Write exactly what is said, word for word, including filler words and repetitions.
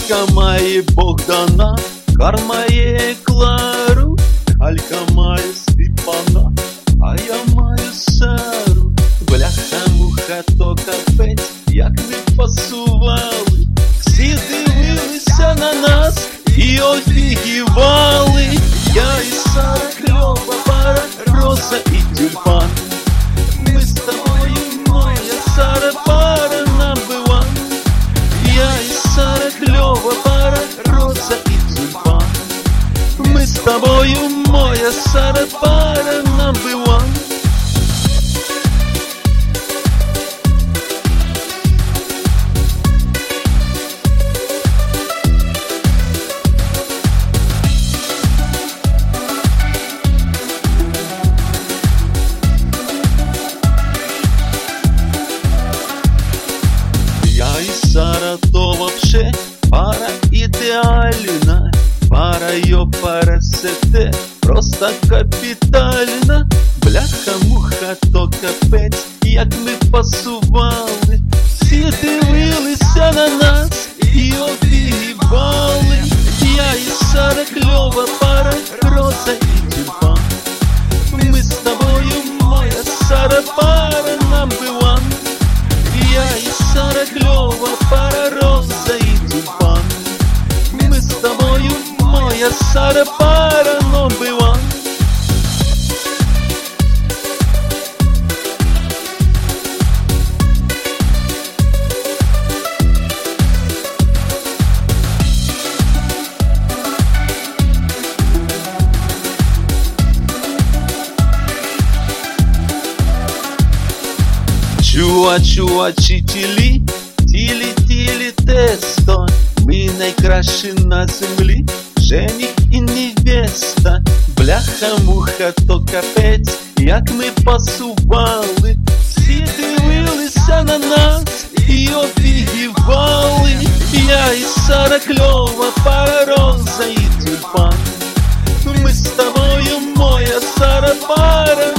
Калька має Богдана, Кар має Клару, Калька має Степана, а я маю Сару. Бляха-муха, то капець, як ми пасували. Всі дивилися на нас і офігівали. Я і Сара, кльова пара, Роза і тюльпан. Ми з тобою, моя Сара, пара number one. Я і Сара, кльова пара, Роза і тюльпан. Ми з тобою, моя Сара, пара number one. Я и Сара то вообще пара идеальна. Пара ее парасете просто капітальна. Бляха-муха, то капець, як ми пасували. Всі дивилися на нас і офігівали. Я і Сара, кльова пара, Роза і тюльпан. Ми з тобою, моя Сара, пара number one. Я і Сара, кльова пара, Роза і тюльпан. Ми з тобою, моя Сара, пара number one. Чуа-чуа, чі-тілі, тілі-тілі, тесто. Ми найкращі на землі, жених і невеста. Бляха-муха, то капець, як ми пасували. Всі дивилися на нас і офігівали. Я і Сара, кльова пара, Роза і тюльпан. Ми з тобою, моя Сара, пара